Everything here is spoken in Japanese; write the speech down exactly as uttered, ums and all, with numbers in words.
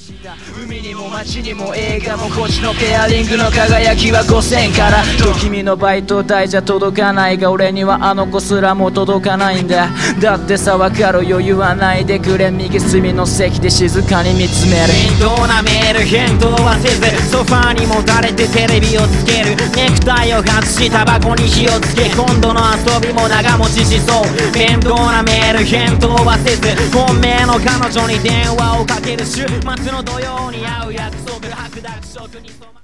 海にも街にも映画もこっちのペアリングの輝きはごせんからと君のバイト代じゃ届かないが俺にはあの子すらも届かないんだ。だってさ分かる余裕はないでくれ。右隅の席で静かに見つめる。 面倒なメール返答はせずソファーにもたれてテレビをつける。ネクタイを外しタバコに火をつけ今度の遊びも長持ちしそう。面倒なメール返答はせず本命の彼女に電話をかける。週末の土曜に会う約束白濁色に染め